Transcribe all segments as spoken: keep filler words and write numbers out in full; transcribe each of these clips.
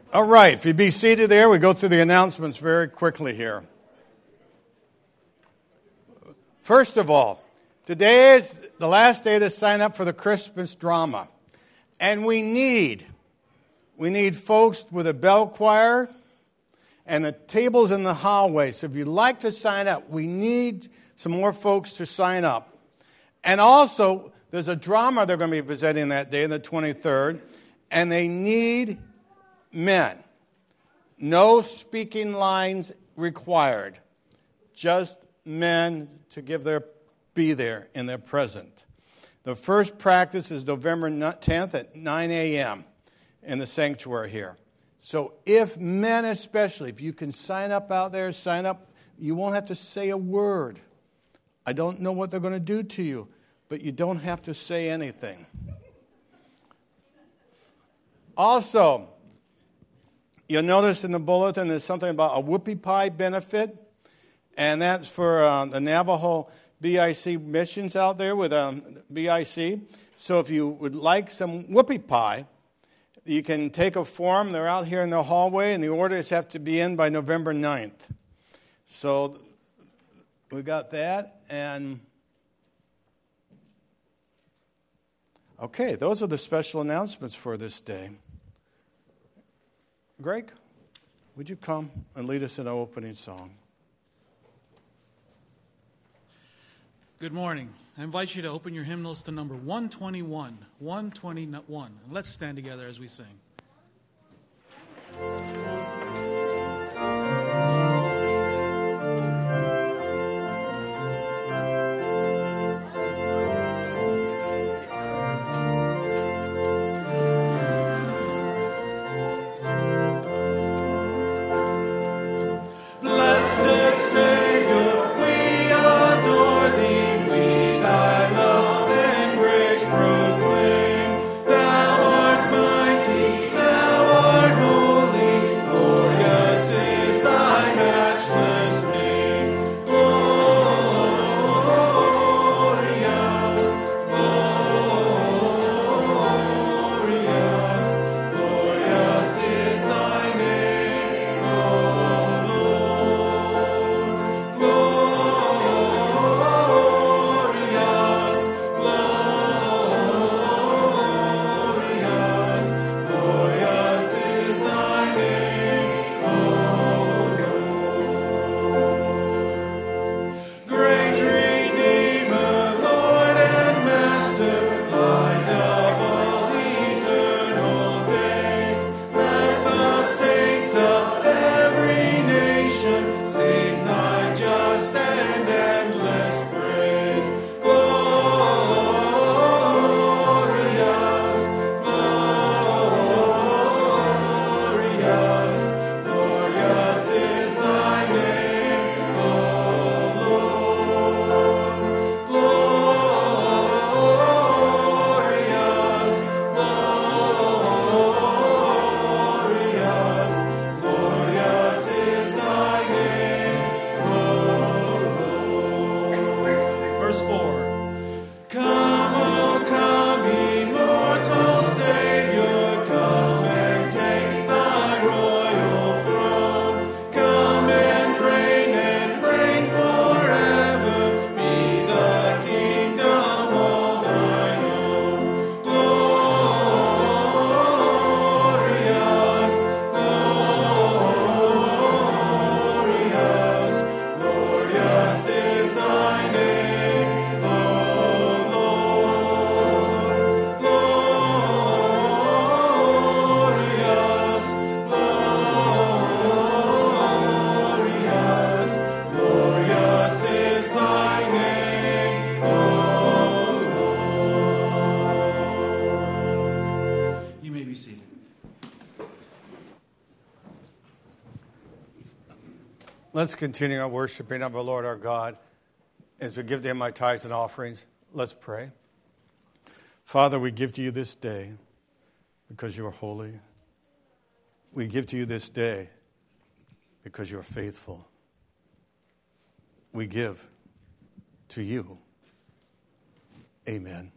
All right, if you'd be seated there, we go through the announcements very quickly here. First of all, today is the last day to sign up for the Christmas drama. And we need, we need folks with a bell choir and the tables in the hallway. So if you'd like to sign up, we need some more folks to sign up. And also, there's a drama they're going to be presenting that day, the twenty-third, and they need men. No speaking lines required. Just men to give their be there in their present. The first practice is November tenth at nine a.m. in the sanctuary here. So if men especially, if you can sign up out there, sign up. You won't have to say a word. I don't know what they're going to do to you, but you don't have to say anything. Also, you'll notice in the bulletin there's something about a whoopie pie benefit, and that's for um, the Navajo B I C missions out there with um, B I C. So if you would like some whoopie pie, you can take a form. They're out here in the hallway, and the orders have to be in by November ninth. So we got that, and okay, those are the special announcements for this day. Greg, would you come and lead us in our opening song? Good morning. I invite you to open your hymnals to number one twenty-one. one twenty-one. Let's stand together as we sing. Let's continue our worshiping of our Lord our God as we give to Him our tithes and offerings. Let's pray. Father, we give to you this day because you are holy. We give to you this day because you are faithful. We give to you. Amen.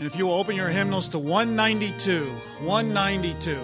And if you will open your hymnals to one ninety-two, one ninety-two.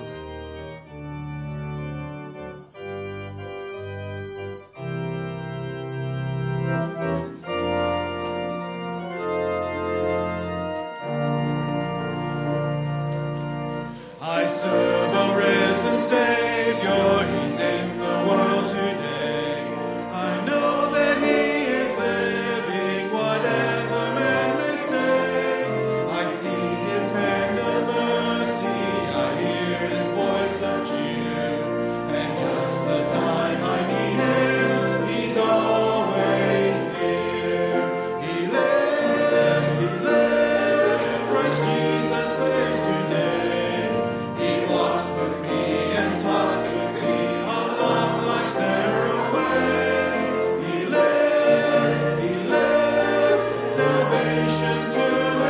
I serve a risen Savior, He's in the world today. I know that He is living, whatever men may say. I see His hand of mercy, I hear His voice of cheer. And just the time I need Him, He's always near. He lives, He lives, Christ Jesus lives today. He walks with me and talks with me along life's narrow way. He lives, He lives, salvation to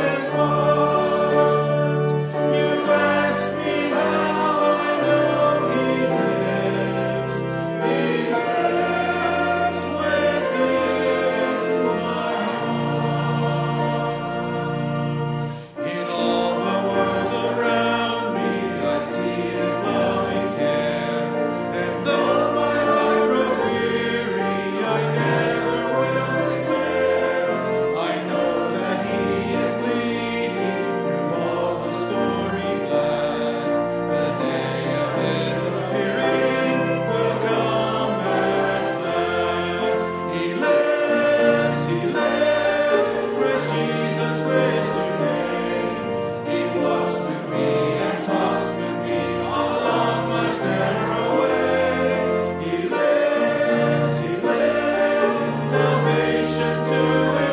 impart. You ask me how I know He lives. He lives within my heart. In all the world around me, I see His loving care. And though my heart grows weary, I never will despair. I know that He is leading through all the stormy blast. The day of His appearing will come at last. He lives, He lives, Christ Jesus lives today. He walks with me and talks with me along life's narrow way. He lives, He lives, salvation to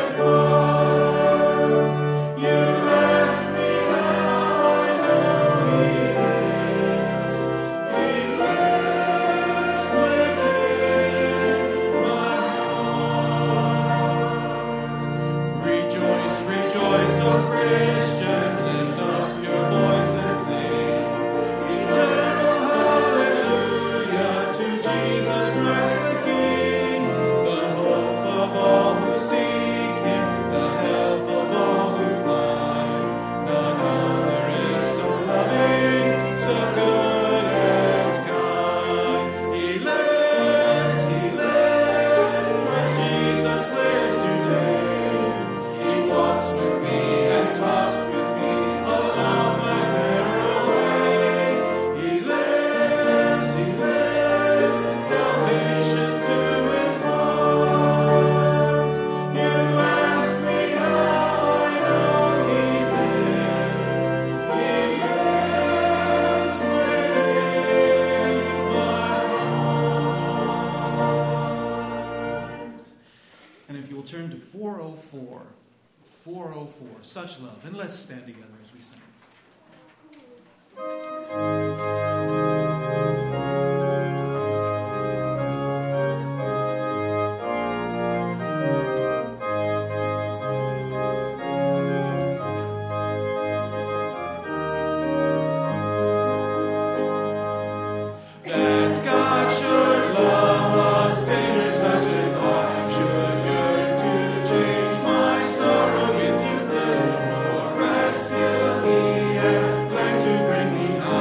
impart. You ask me how I know He lives. He lives within my heart. Rejoice, rejoice, O Christian, lift up your voice and sing. Eternal hallelujah to Jesus Christ the King, the hope of all who seek Him, the help of all who find. None other is so loving, so good and kind. He lives, He lives, Christ Jesus lives today. He walks with me and talks with me along life's narrow way. He lives, He lives, salvation to impart. You ask me how I know He lives. He lives within my heart. And if you will turn to four oh four, four oh four, Such Love. And let's stand together as we sing. That God should love a sinner such as I, should yearn to change my sorrow into bliss, nor rest till He had planned to bring me nigh.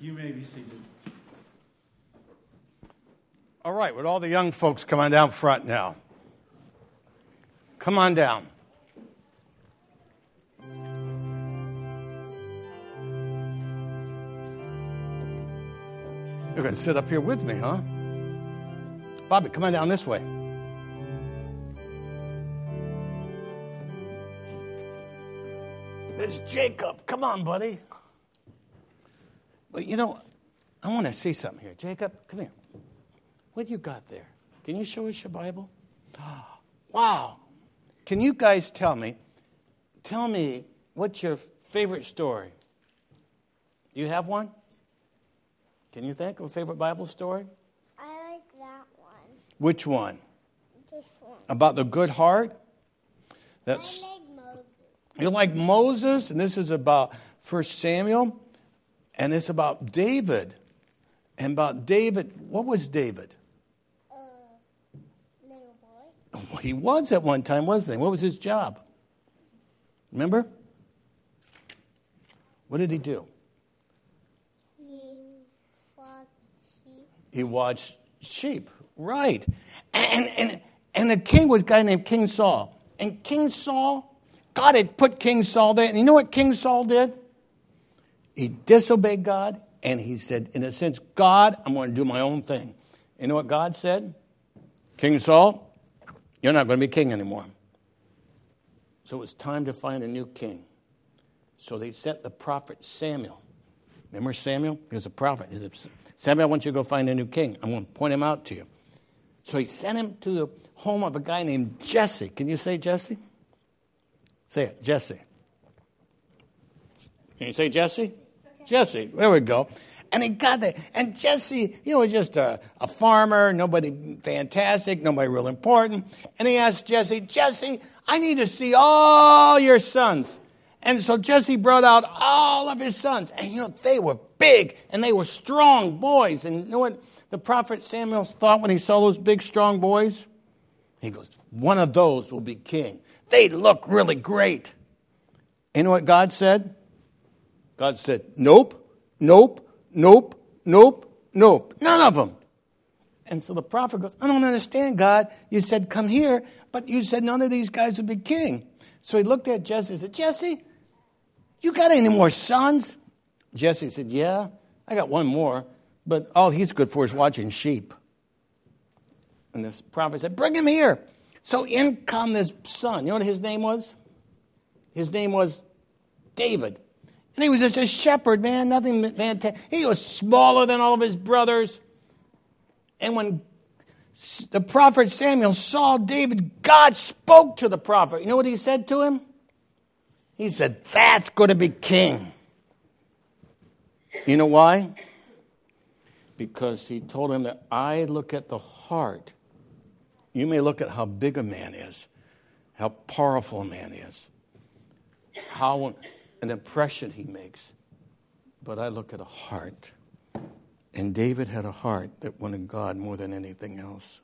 You may be seated. All right, with all the young folks, come on down front now. Come on down. You're going to sit up here with me, huh? Bobby, come on down this way. There's Jacob. Come on, buddy. Well, you know, I want to see something here. Jacob, come here. What you got there? Can you show us your Bible? Wow. Can you guys tell me, tell me what's your favorite story? Do you have one? Can you think of a favorite Bible story? I like that one. Which one? This one. About the good heart? That's, I like Moses. you like Moses, and this is about First Samuel, and it's about David. And about David, what was David? Uh, little boy. Well, he was at one time, wasn't he? What was his job? Remember? What did he do? He fought sheep. He watched sheep, right. And, and, and the king was a guy named King Saul. And King Saul, God had put King Saul there. And you know what King Saul did? He disobeyed God. And he said, in a sense, God, I'm going to do my own thing. You know what God said? King Saul, you're not going to be king anymore. So it was time to find a new king. So they sent the prophet Samuel. Remember Samuel? He was a prophet. He said, Samuel, I want you to go find a new king. I'm going to point him out to you. So he sent him to the home of a guy named Jesse. Can you say Jesse? Say it, Jesse. Can you say Jesse? Jesse, there we go. And he got there. And Jesse, you know, was just a, a farmer, nobody fantastic, nobody real important. And he asked Jesse, Jesse, I need to see all your sons. And so Jesse brought out all of his sons. And, you know, they were big and they were strong boys. And you know what the prophet Samuel thought when he saw those big, strong boys? He goes, one of those will be king. They look really great. And you know what God said? God said, nope, nope, nope, nope, nope. None of them. And so the prophet goes, I don't understand, God. You said, come here, but you said none of these guys would be king. So he looked at Jesse and said, Jesse, you got any more sons? Jesse said, yeah, I got one more, but all he's good for is watching sheep. And this prophet said, bring him here. So in come this son. You know what his name was? His name was David. And he was just a shepherd, man, nothing fantastic. He was smaller than all of his brothers. And when the prophet Samuel saw David, God spoke to the prophet. You know what he said to him? He said, that's going to be king. You know why? Because he told him that I look at the heart. You may look at how big a man is, how powerful a man is, how an impression he makes. But I look at a heart. And David had a heart that wanted God more than anything else.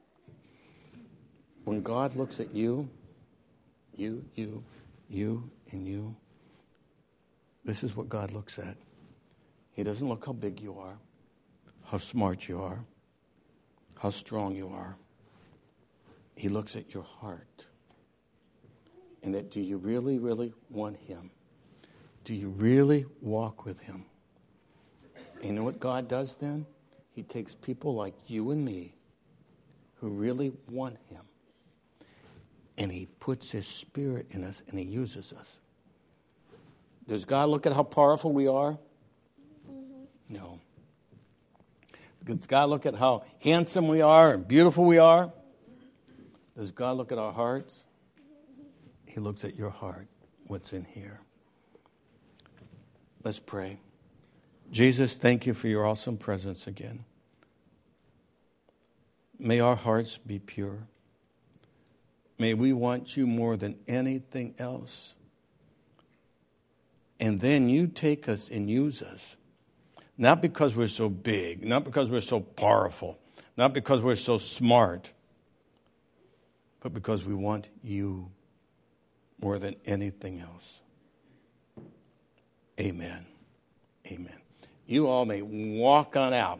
When God looks at you, you, you, you, and you, this is what God looks at. He doesn't look how big you are, how smart you are, how strong you are. He looks at your heart. And that do you really, really want him? Do you really walk with him? And you know what God does then? He takes people like you and me who really want him. And he puts his spirit in us and he uses us. Does God look at how powerful we are? Mm-hmm. No. Does God look at how handsome we are and beautiful we are? Does God look at our hearts? He looks at your heart, what's in here. Let's pray. Jesus, thank you for your awesome presence again. May our hearts be pure. May we want you more than anything else. And then you take us and use us. Not because we're so big, not because we're so powerful, not because we're so smart, but because we want you more than anything else. Amen. Amen. You all may walk on out.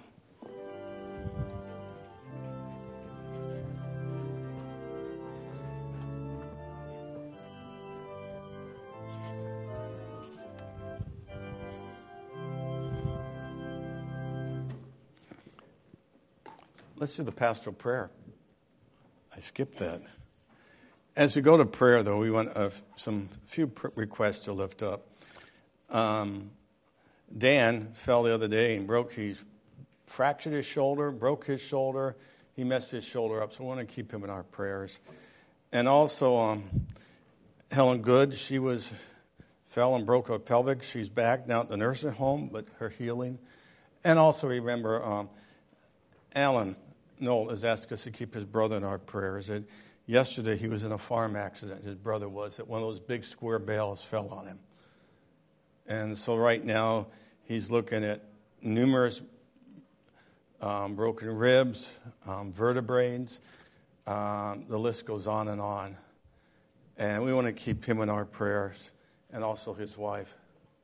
Let's do the pastoral prayer. I skipped that. As we go to prayer, though, we want uh, some few pr- requests to lift up. Um, Dan fell the other day and broke, he fractured his shoulder, broke his shoulder. He messed his shoulder up, so we want to keep him in our prayers. And also, um, Helen Good, she was fell and broke her pelvic. She's back now at the nursing home, but her healing. And also remember, um, Alan Knoll has asked us to keep his brother in our prayers. And yesterday he was in a farm accident, his brother was, that one of those big square bales fell on him. And so right now he's looking at numerous um, broken ribs, um, vertebrae. Um, the list goes on and on. And we want to keep him in our prayers, and also his wife.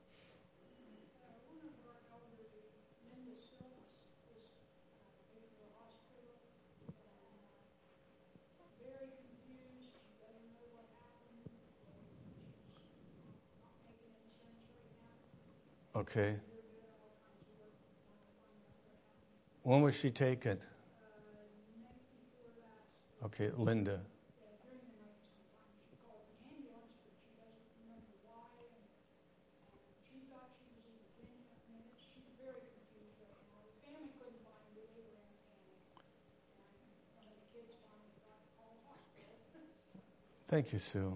Okay. When was she taken? Okay, Linda. Thank you, Sue.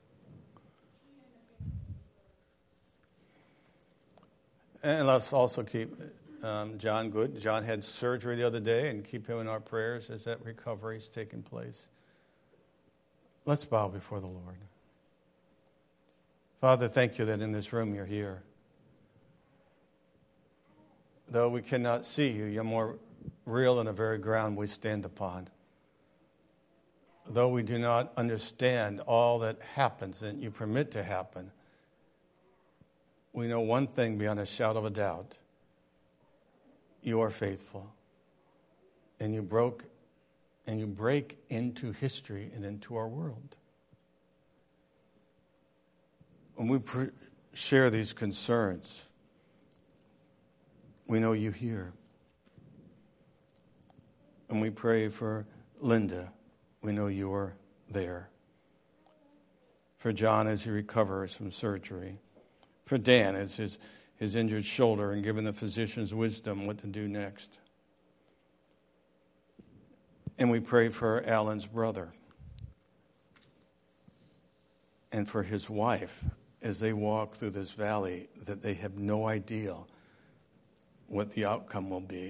And let's also keep um, John Good. John had surgery the other day, and keep him in our prayers as that recovery is taking place. Let's bow before the Lord. Father, thank you that in this room you're here. Though we cannot see you, you're more real than the very ground we stand upon. Though we do not understand all that happens and you permit to happen, we know one thing beyond a shadow of a doubt. You are faithful. And you broke and you break into history and into our world. When we pre- share these concerns, we know you hear. And we pray for Linda. We know you are there. For John as he recovers from surgery. For Dan as his, his injured shoulder and giving the physicians wisdom what to do next. And we pray for Alan's brother. And for his wife as they walk through this valley that they have no idea what the outcome will be.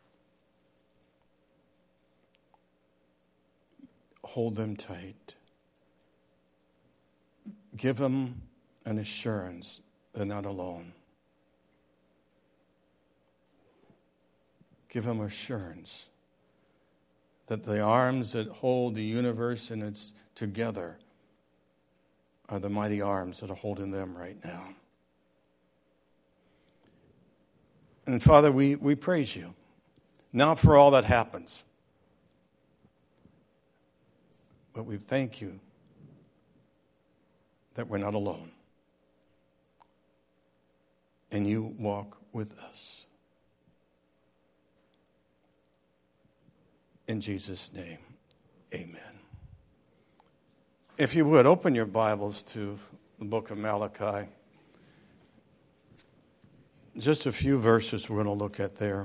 Hold them tight. Give them an assurance they're not alone. Give them assurance that the arms that hold the universe and its together are the mighty arms that are holding them right now. And Father, we, we praise you, not for all that happens, but we thank you that we're not alone. And you walk with us. In Jesus' name, amen. If you would, open your Bibles to the book of Malachi. Just a few verses we're going to look at there.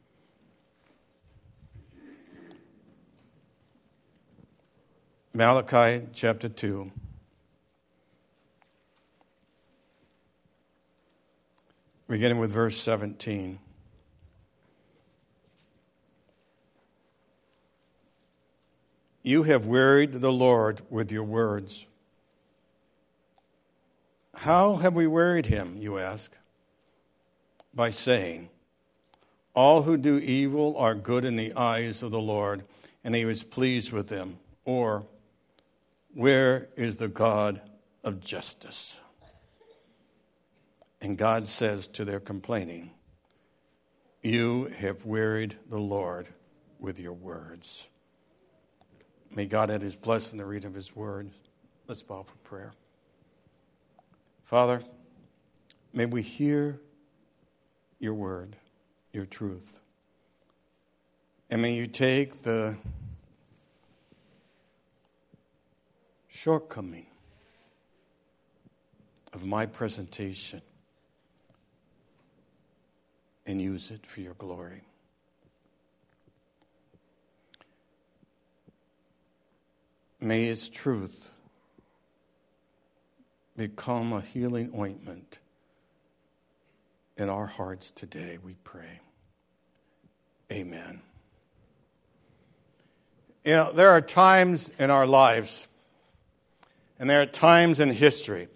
Malachi chapter two. Beginning with verse seventeen. You have wearied the Lord with your words. How have we wearied him, you ask? By saying, all who do evil are good in the eyes of the Lord, and he is pleased with them. Or, where is the God of justice? And God says to their complaining, You have wearied the Lord with your words. May God add his blessing in the reading of his word. Let's bow for prayer. Father, may we hear your word, your truth. And may you take the shortcoming of my presentation and use it for your glory. May its truth become a healing ointment in our hearts today, we pray. Amen. You know, there are times in our lives, and there are times in history,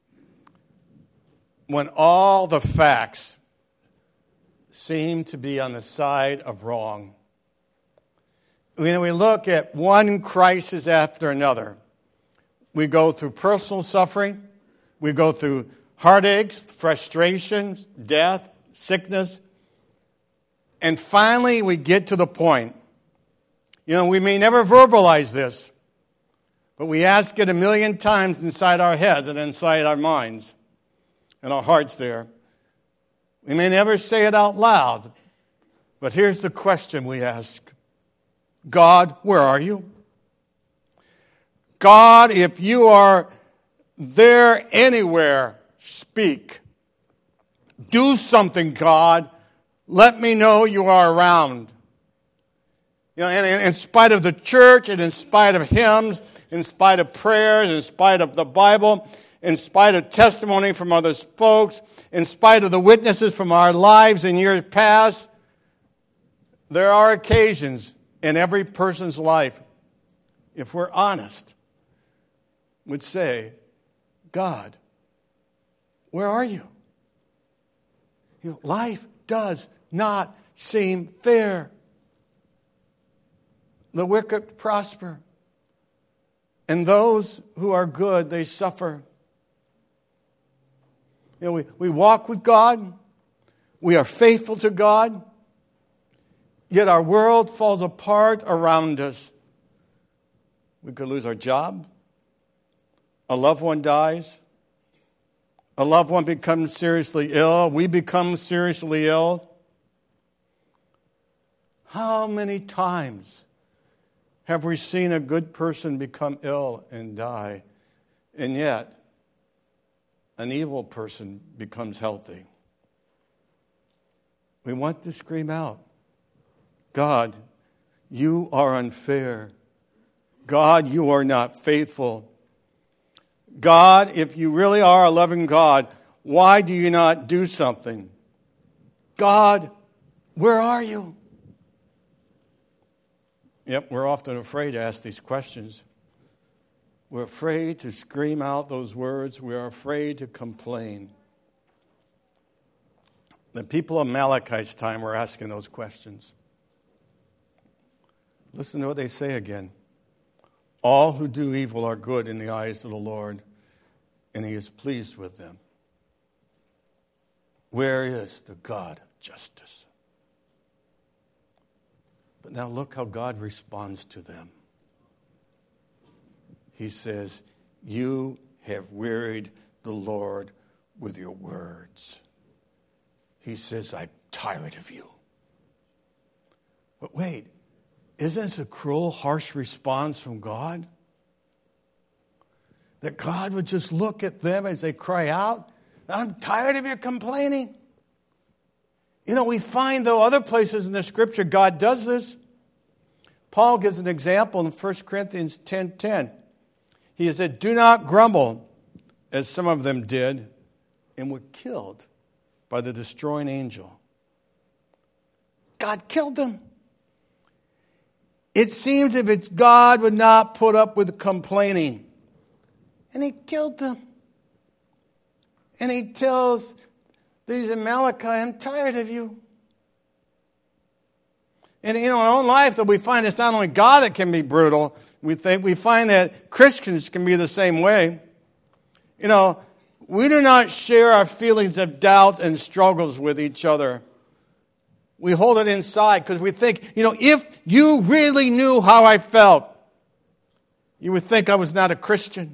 when all the facts seem to be on the side of wrong. When we look at one crisis after another, we go through personal suffering, we go through heartaches, frustrations, death, sickness, and finally we get to the point. You know, we may never verbalize this, but we ask it a million times inside our heads and inside our minds and our hearts there. We may never say it out loud, but here's the question we ask. God, where are you? God, if you are there anywhere, speak. Do something, God. Let me know you are around. You know, and, and in spite of the church, and in spite of hymns, in spite of prayers, in spite of the Bible, in spite of testimony from other folks, in spite of the witnesses from our lives in years past, there are occasions in every person's life, if we're honest, would say, God, where are you? You know, life does not seem fair. The wicked prosper, and those who are good, they suffer. You know, we, we walk with God. We are faithful to God. Yet our world falls apart around us. We could lose our job. A loved one dies. A loved one becomes seriously ill. We become seriously ill. How many times have we seen a good person become ill and die? And yet, an evil person becomes healthy. We want to scream out, God, you are unfair. God, you are not faithful. God, if you really are a loving God, why do you not do something? God, where are you? Yep, we're often afraid to ask these questions. We're afraid to scream out those words. We are afraid to complain. The people of Malachi's time were asking those questions. Listen to what they say again. All who do evil are good in the eyes of the Lord, and he is pleased with them. Where is the God of justice? But now look how God responds to them. He says, you have wearied the Lord with your words. He says, I'm tired of you. But wait, isn't this a cruel, harsh response from God? That God would just look at them as they cry out, I'm tired of your complaining. You know, we find, though, other places in the Scripture God does this. Paul gives an example in First Corinthians ten ten. He said, do not grumble, as some of them did, and were killed by the destroying angel. God killed them. It seems if it's God would not put up with complaining. And he killed them. And he tells these in Malachi, I'm tired of you. And you know, in our own life, that we find it's not only God that can be brutal. We think we find that Christians can be the same way. You know, we do not share our feelings of doubt and struggles with each other. We hold it inside because we think, you know, if you really knew how I felt, you would think I was not a Christian.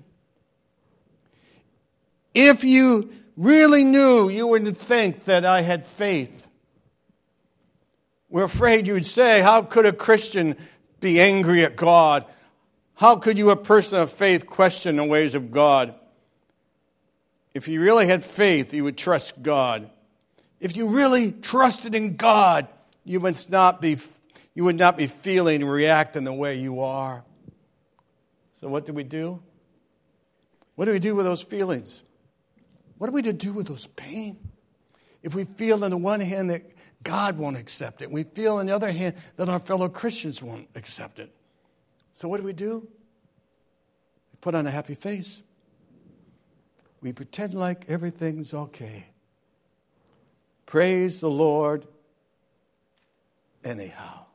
If you really knew, you would think that I had faith. We're afraid you would say, how could a Christian be angry at God? How could you, a person of faith, question the ways of God? If you really had faith, you would trust God. If you really trusted in God, you would not be, you would not be feeling and reacting the way you are. So what do we do? What do we do with those feelings? What are we to do with those pain? If we feel on the one hand that God won't accept it, we feel on the other hand that our fellow Christians won't accept it. So what do we do? We put on a happy face. We pretend like everything's okay. Praise the Lord anyhow.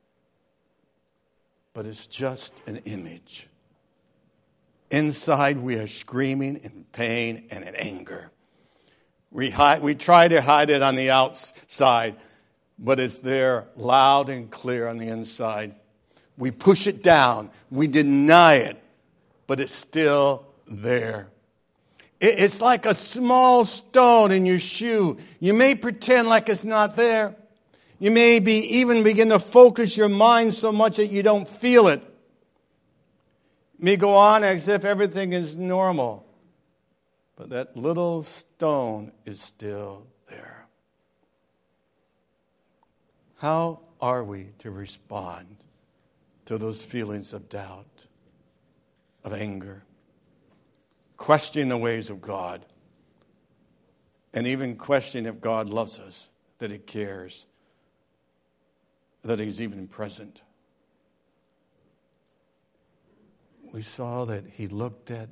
But it's just an image. Inside we are screaming in pain and in anger. We, hide, we try to hide it on the outside, but it's there loud and clear on the inside. We push it down. We deny it, but it's still there. It, it's like a small stone in your shoe. You may pretend like it's not there. You may be even begin to focus your mind so much that you don't feel it. You may go on as if everything is normal. But that little stone is still there. How are we to respond to those feelings of doubt, of anger, questioning the ways of God, and even questioning if God loves us, that He cares, that He's even present? We saw that He looked at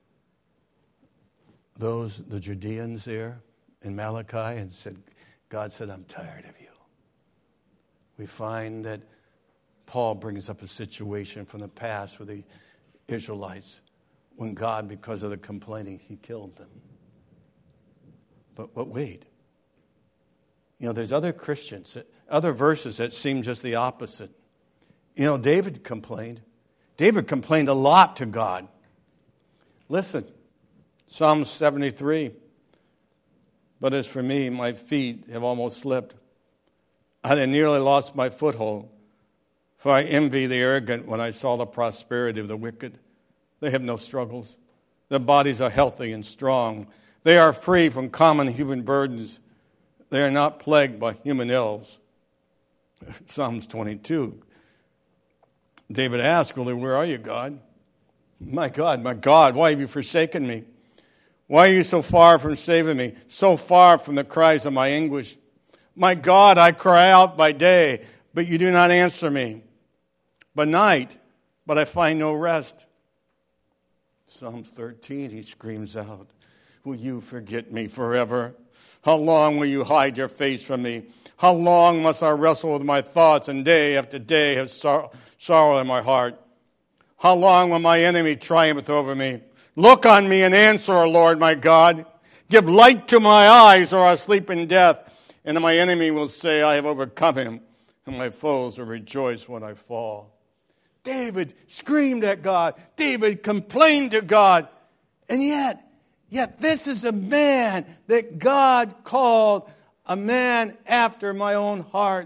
those, the Judeans there in Malachi, and said, God said, I'm tired of you. We find that Paul brings up a situation from the past with the Israelites when God, because of the complaining, He killed them. But, but wait. You know, there's other Christians, other verses that seem just the opposite. You know, David complained. David complained a lot to God. Listen. Psalm seventy-three, but as for me, my feet have almost slipped. I had nearly lost my foothold, for I envy the arrogant when I saw the prosperity of the wicked. They have no struggles. Their bodies are healthy and strong. They are free from common human burdens. They are not plagued by human ills. Psalms twenty-two. David asked, well, where are you, God? My God, my God, why have you forsaken me? Why are you so far from saving me, so far from the cries of my anguish? My God, I cry out by day, but you do not answer me. By night, but I find no rest. Psalms thirteen, he screams out, will you forget me forever? How long will you hide your face from me? How long must I wrestle with my thoughts and day after day have sor- sorrow in my heart? How long will my enemy triumph over me? Look on me and answer, O Lord, my God. Give light to my eyes, or I'll sleep in death. And my enemy will say, I have overcome him, and my foes will rejoice when I fall. David screamed at God. David complained to God. And yet, yet this is a man that God called a man after my own heart.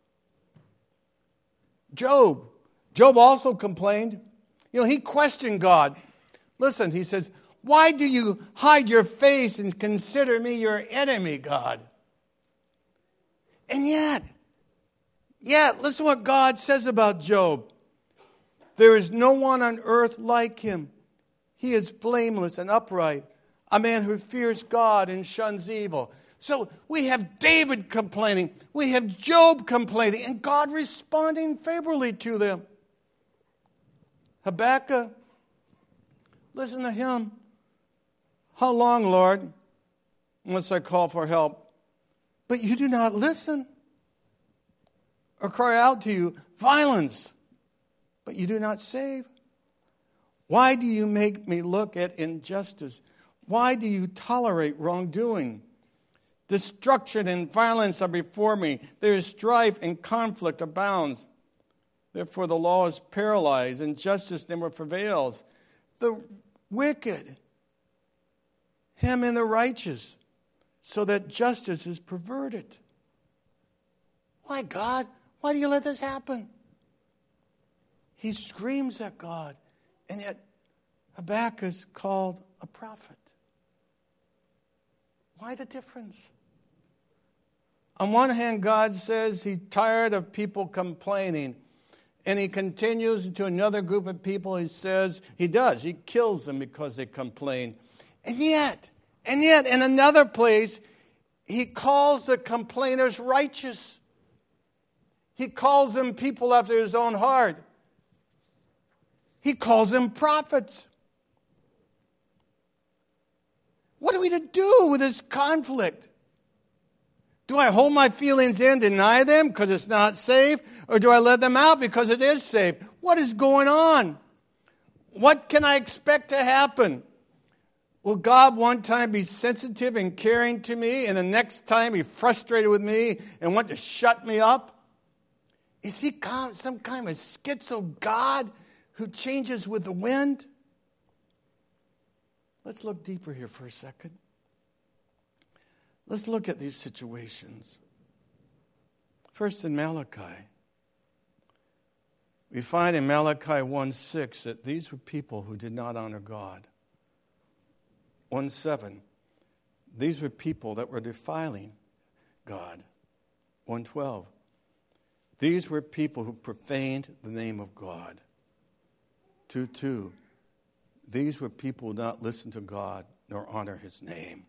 Job. Job also complained. You know, he questioned God. Listen, he says, why do you hide your face and consider me your enemy, God? And yet, yet, listen to what God says about Job. There is no one on earth like him. He is blameless and upright, a man who fears God and shuns evil. So we have David complaining, we have Job complaining, and God responding favorably to them. Habakkuk, listen to him. How long, Lord, must I call for help? But you do not listen. Or cry out to you, violence, but you do not save. Why do you make me look at injustice? Why do you tolerate wrongdoing? Destruction and violence are before me. There is strife and conflict abounds. Therefore the law is paralyzed, and justice never prevails. The wicked hem in the righteous, so that justice is perverted. Why, God? Why do you let this happen? He screams at God, and yet Habakkuk is called a prophet. Why the difference? On one hand, God says he's tired of people complaining. And he continues to another group of people. He says, he does. He kills them because they complain. And yet, and yet, in another place, he calls the complainers righteous. He calls them people after his own heart. He calls them prophets. What are we to do with this conflict? Do I hold my feelings in, deny them because it's not safe? Or do I let them out because it is safe? What is going on? What can I expect to happen? Will God one time be sensitive and caring to me, and the next time be frustrated with me and want to shut me up? Is he some kind of schizo God who changes with the wind? Let's look deeper here for a second. Let's look at these situations. First in Malachi. We find in Malachi one six that these were people who did not honor God. one seven, these were people that were defiling God. one twelve, these were people who profaned the name of God. two two, these were people who did not listen to God nor honor his name.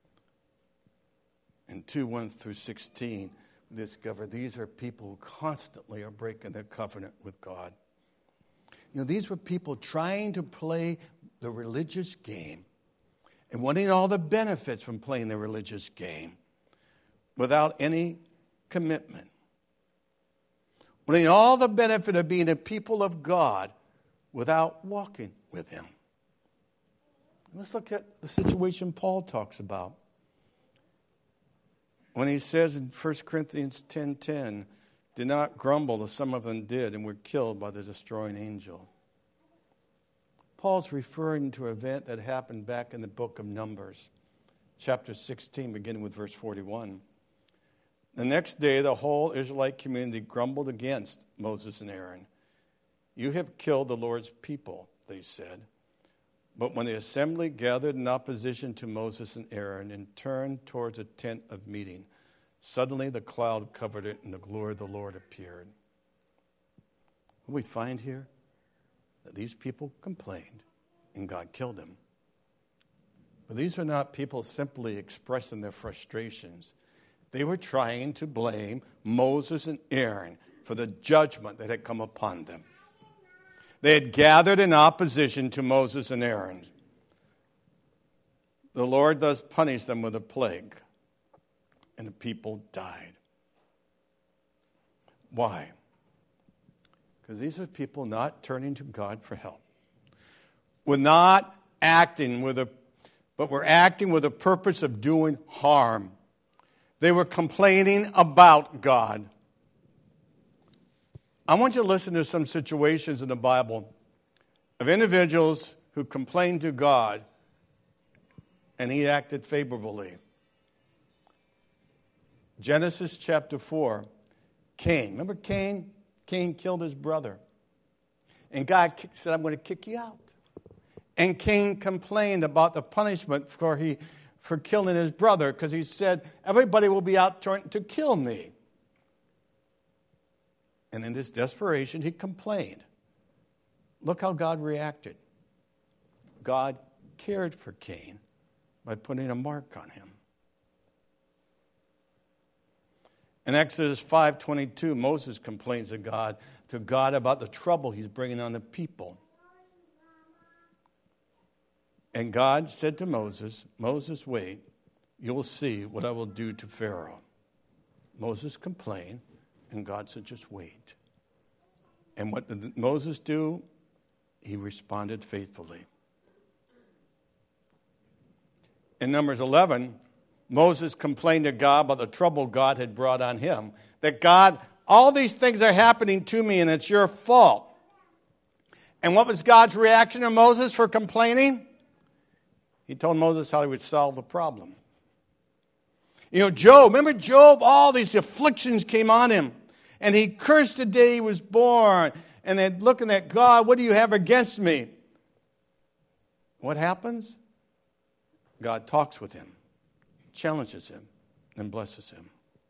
And two one through sixteen, we discover these are people who constantly are breaking their covenant with God. You know, these were people trying to play the religious game and wanting all the benefits from playing the religious game without any commitment. Wanting all the benefit of being a people of God without walking with him. Let's look at the situation Paul talks about. When he says in First Corinthians ten ten, do not grumble as some of them did and were killed by the destroying angel. Paul's referring to an event that happened back in the book of Numbers, chapter sixteen, beginning with verse forty-one. The next day, the whole Israelite community grumbled against Moses and Aaron. You have killed the Lord's people, they said. But when the assembly gathered in opposition to Moses and Aaron and turned towards the tent of meeting, suddenly the cloud covered it and the glory of the Lord appeared. What we find here, that these people complained and God killed them. But these were not people simply expressing their frustrations. They were trying to blame Moses and Aaron for the judgment that had come upon them. They had gathered in opposition to Moses and Aaron. The Lord does punish them with a plague, and the people died. Why? Because these are people not turning to God for help. We're not acting with a, but we're acting with a purpose of doing harm. They were complaining about God. I want you to listen to some situations in the Bible of individuals who complained to God and he acted favorably. Genesis chapter four, Cain. Remember Cain? Cain killed his brother. And God said, I'm going to kick you out. And Cain complained about the punishment for, he, for killing his brother because he said, everybody will be out trying to kill me. And in this desperation, he complained. Look how God reacted. God cared for Cain by putting a mark on him. In Exodus five twenty-two, Moses complains to God, to God about the trouble he's bringing on the people. And God said to Moses, Moses, wait, you'll see what I will do to Pharaoh. Moses complained. And God said, just wait. And what did Moses do? He responded faithfully. In Numbers eleven, Moses complained to God about the trouble God had brought on him. That God, all these things are happening to me and it's your fault. And what was God's reaction to Moses for complaining? He told Moses how he would solve the problem. You know, Job, remember Job? All these afflictions came on him. And he cursed the day he was born. And then looking at God, what do you have against me? What happens? God talks with him, challenges him, and blesses him.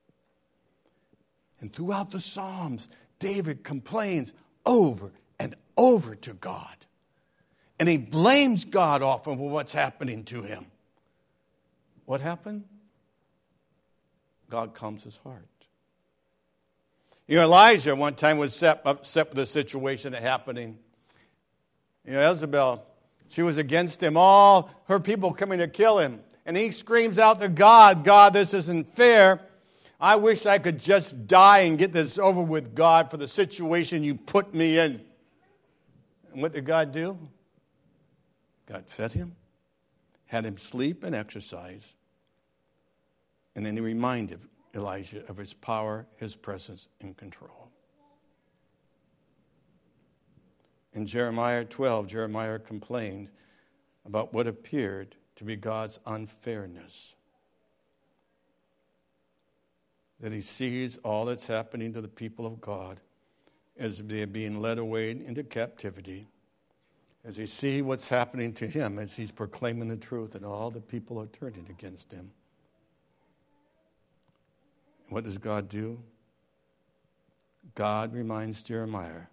And throughout the Psalms, David complains over and over to God. And he blames God often for what's happening to him. What happened? God calms his heart. You know, Elijah one time was upset with the situation that happening. You know, Jezebel, she was against him. All her people coming to kill him. And he screams out to God, God, this isn't fair. I wish I could just die and get this over with, God, for the situation you put me in. And what did God do? God fed him, had him sleep and exercise. And then he reminded Elijah of his power, his presence, and control. In Jeremiah twelve, Jeremiah complained about what appeared to be God's unfairness. That he sees all that's happening to the people of God as they're being led away into captivity. As he sees what's happening to him as he's proclaiming the truth and all the people are turning against him. What does God do? God reminds Jeremiah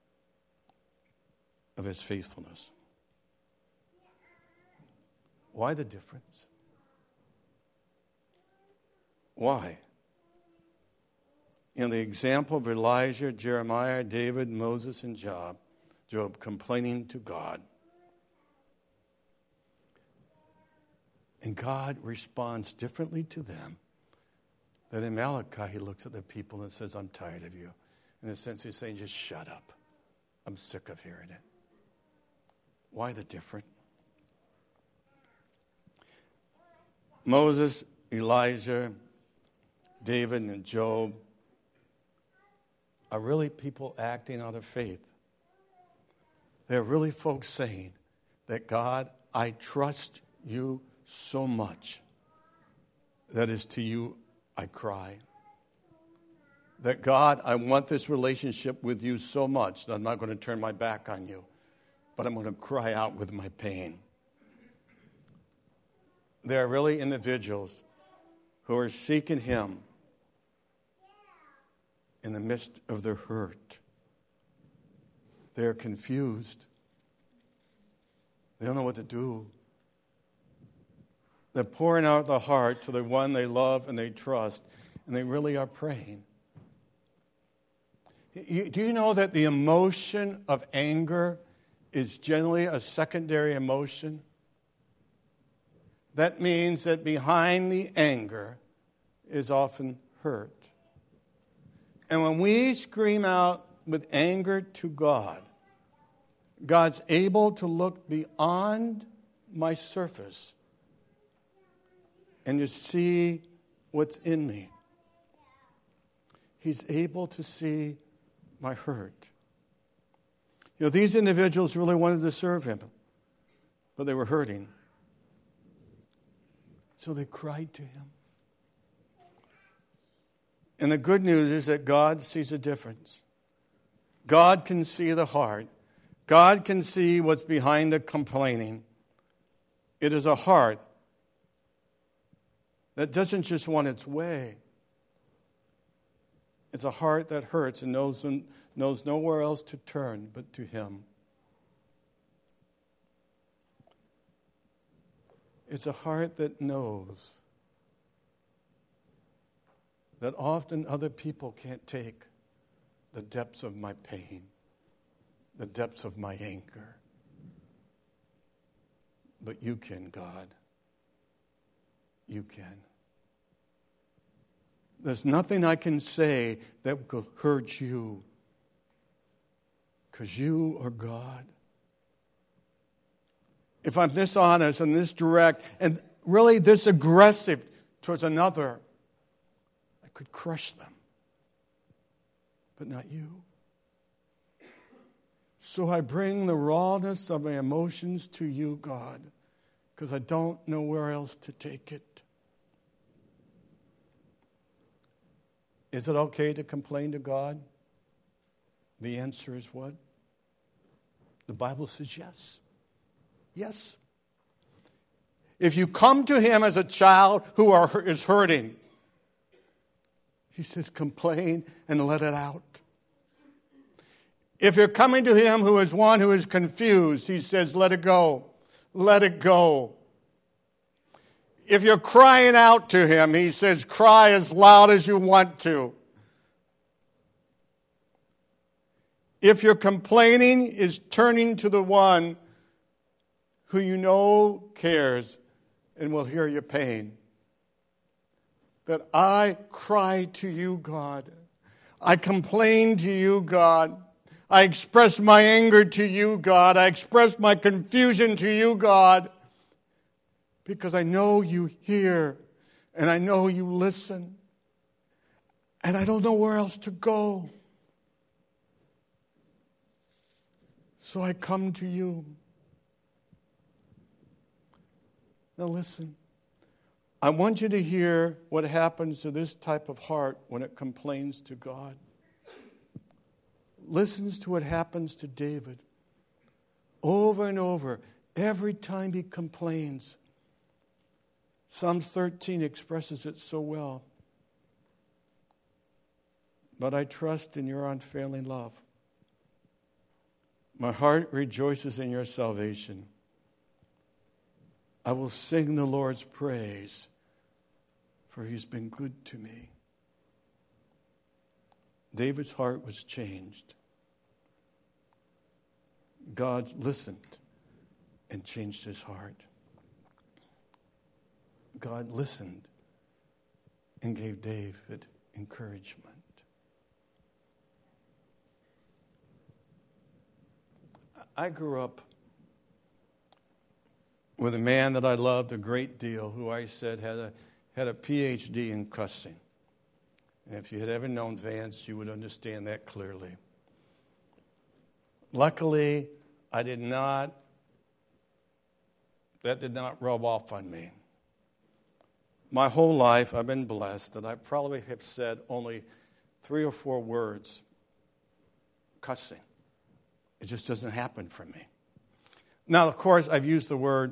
of his faithfulness. Why the difference? Why? In the example of Elijah, Jeremiah, David, Moses, and Job, Job complaining to God. And God responds differently to them. That in Malachi, he looks at the people and says, I'm tired of you. In a sense, he's saying, just shut up. I'm sick of hearing it. Why the different? Moses, Elijah, David, and Job are really people acting out of faith. They're really folks saying that, God, I trust you so much. That is to you I cry. That, God, I want this relationship with you so much that I'm not going to turn my back on you, but I'm going to cry out with my pain. There are really individuals who are seeking him in the midst of their hurt. They're confused. They don't know what to do. They're pouring out the heart to the one they love and they trust, and they really are praying. You, do you know that the emotion of anger is generally a secondary emotion? That means that behind the anger is often hurt. And when we scream out with anger to God, God's able to look beyond my surface and to see what's in me. He's able to see my hurt. You know, these individuals really wanted to serve him, but they were hurting. So they cried to him. And the good news is that God sees a difference. God can see the heart. God can see what's behind the complaining. It is a heart that doesn't just want its way. It's a heart that hurts and knows, knows nowhere else to turn but to him. It's a heart that knows that often other people can't take the depths of my pain, the depths of my anger. But you can, God. You can. There's nothing I can say that will hurt you, because you are God. If I'm dishonest and this direct and really this aggressive towards another, I could crush them. But not you. So I bring the rawness of my emotions to you, God, because I don't know where else to take it. Is it okay to complain to God? The answer is what? The Bible says yes. Yes. If you come to him as a child who are, is hurting, he says complain and let it out. If you're coming to him who is one who is confused, he says let it go. Let it go. If you're crying out to him, he says cry as loud as you want to. If your complaining is turning to the one who you know cares and will hear your pain, that I cry to you, God. I complain to you, God. I express my anger to you, God. I express my confusion to you, God. Because I know you hear and I know you listen. And I don't know where else to go. So I come to you. Now listen. I want you to hear what happens to this type of heart when it complains to God. Listens to what happens to David. Over and over, every time he complains. Psalms thirteen expresses it so well. But I trust in your unfailing love. My heart rejoices in your salvation. I will sing the Lord's praise, for he's been good to me. David's heart was changed. God listened and changed his heart. God listened and gave David encouragement. I grew up with a man that I loved a great deal, who I said had a had a P H D in cussing. And if you had ever known Vance, you would understand that clearly. Luckily, I did not, that did not rub off on me. My whole life, I've been blessed that I probably have said only three or four words cussing. It just doesn't happen for me. Now, of course, I've used the word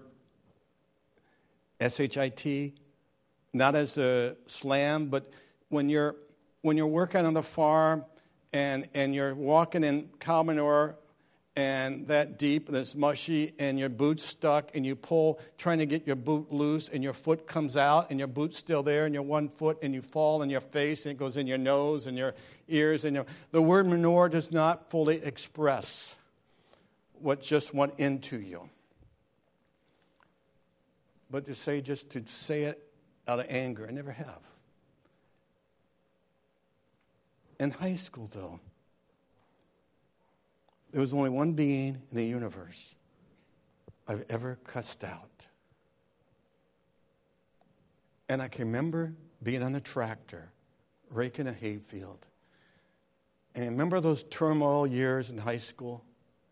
S H I T, not as a slam, but when you're when you're working on the farm and, and you're walking in cow manure and that deep and it's mushy and your boot's stuck and you pull, trying to get your boot loose and your foot comes out and your boot's still there and your one foot and you fall in your face and it goes in your nose and your ears. And your, the word manure does not fully express what just went into you. But to say, just to say it out of anger, I never have. In high school, though, there was only one being in the universe I've ever cussed out. And I can remember being on the tractor, raking a hayfield. And I remember those turmoil years in high school.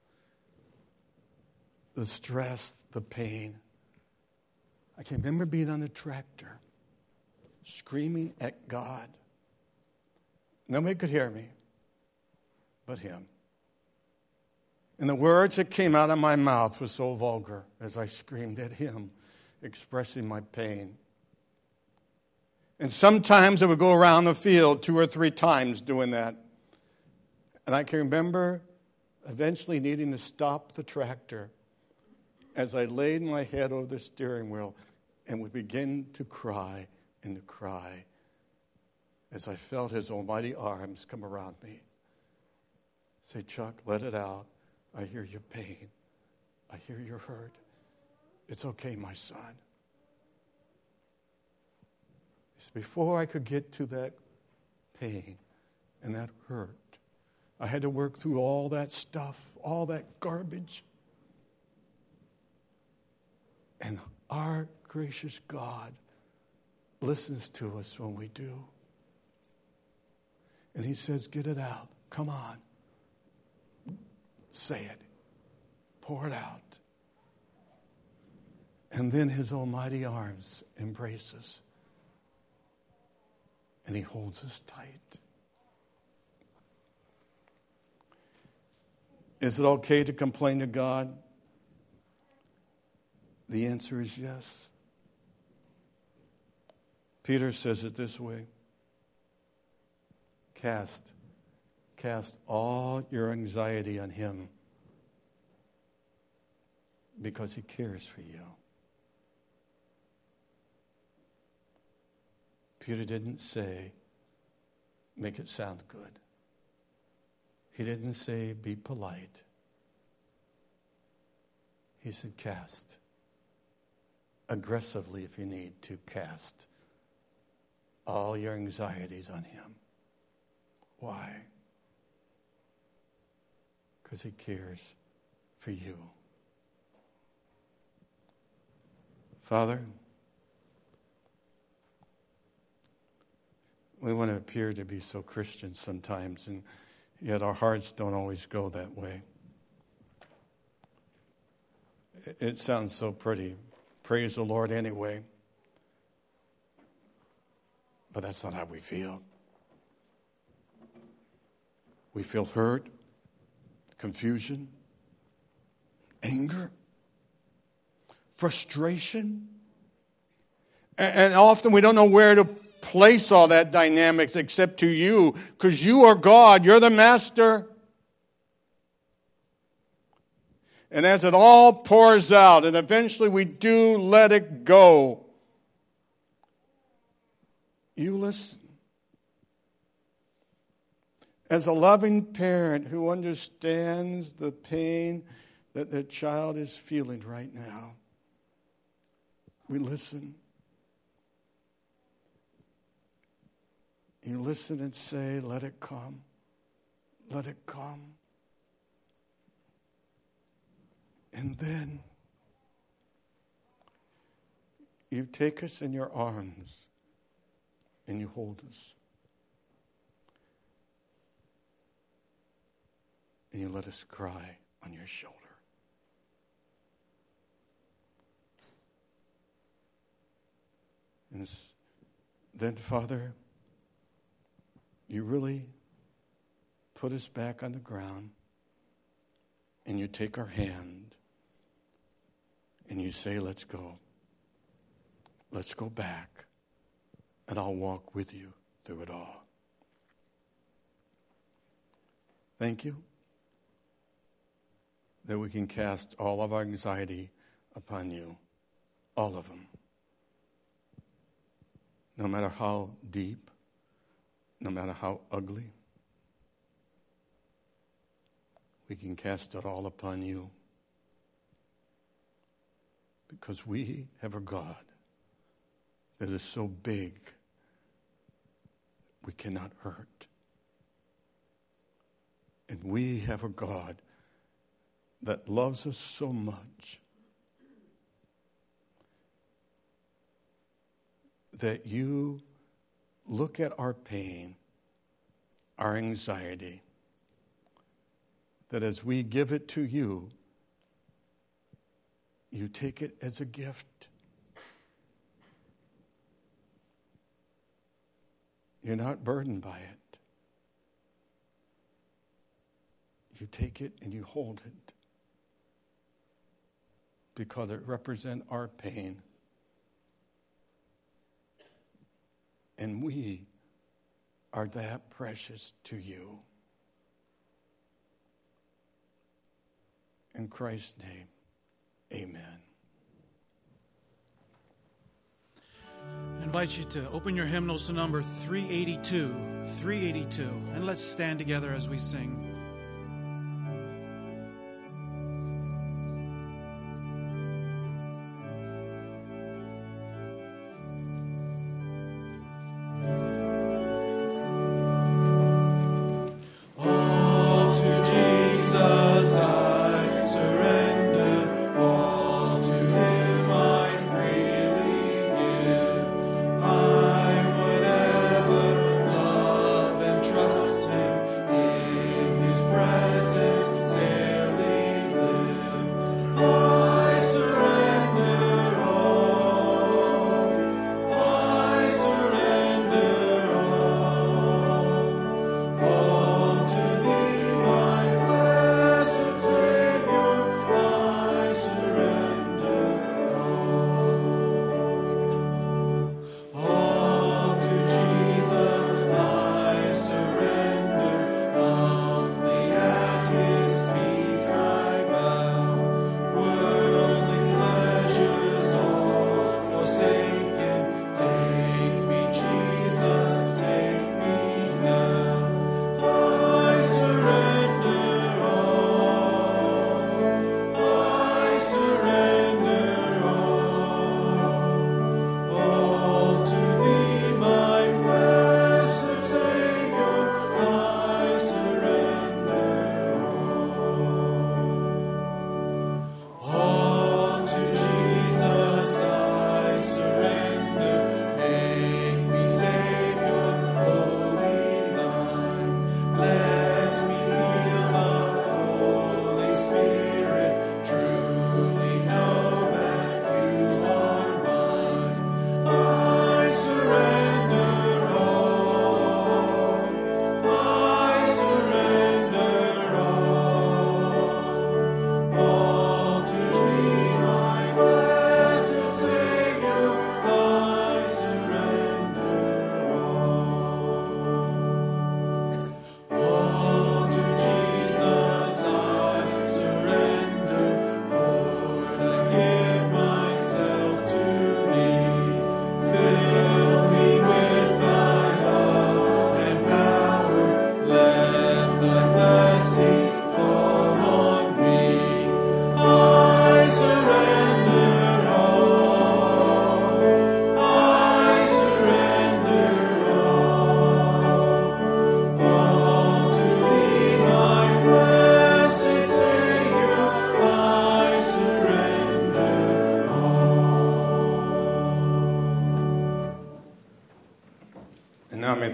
The stress, the pain. I can remember being on the tractor, screaming at God. Nobody could hear me but him. And the words that came out of my mouth were so vulgar as I screamed at him, expressing my pain. And sometimes I would go around the field two or three times doing that. And I can remember eventually needing to stop the tractor as I laid my head over the steering wheel and would begin to cry and to cry as I felt his almighty arms come around me. Say, Chuck, let it out. I hear your pain. I hear your hurt. It's okay, my son. Before I could get to that pain and that hurt, I had to work through all that stuff, all that garbage. And our gracious God listens to us when we do. And he says, get it out. Come on. Say it. Pour it out. And then his almighty arms embrace us. And he holds us tight. Is it okay to complain to God? The answer is yes. Peter says it this way. Cast, cast all your anxiety on him because he cares for you. Peter didn't say, make it sound good. He didn't say, be polite. He said, cast. Aggressively, if you need to, cast all your anxieties on him. Why? Because he cares for you. Father, we want to appear to be so Christian sometimes, and yet our hearts don't always go that way. It sounds so pretty. Praise the Lord anyway. But that's not how we feel. We feel hurt, confusion, anger, frustration. And often we don't know where to place all that dynamics except to you, because you are God. You're the master. And as it all pours out, and eventually we do let it go, you listen. As a loving parent who understands the pain that their child is feeling right now, we listen. You listen and say, let it come. Let it come. And then you take us in your arms and you hold us. And you let us cry on your shoulder. And then, Father, you really put us back on the ground and you take our hand and you say, let's go. Let's go back and I'll walk with you through it all. Thank you that we can cast all of our anxiety upon you, all of them. No matter how deep, no matter how ugly, we can cast it all upon you because we have a God that is so big we cannot hurt. And we have a God that loves us so much that you look at our pain, our anxiety, that as we give it to you, you take it as a gift. You're not burdened by it. You take it and you hold it because it represents our pain. And we are that precious to you. In Christ's name, amen. I invite you to open your hymnals to number three eighty-two, three eighty-two, and let's stand together as we sing. I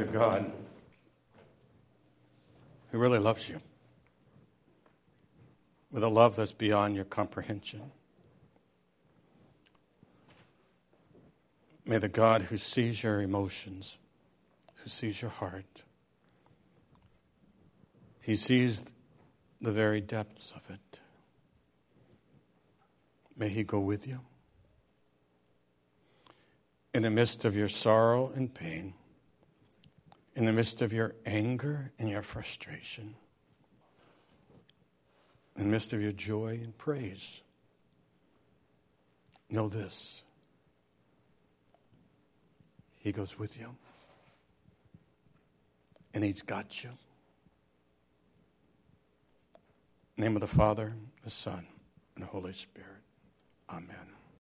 God who really loves you with a love that's beyond your comprehension. May the God who sees your emotions, who sees your heart, he sees the very depths of it. May he go with you in the midst of your sorrow and pain, in the midst of your anger and your frustration, in the midst of your joy and praise. Know this: he goes with you, and he's got you. In the name of the Father, the Son, and the Holy Spirit. Amen.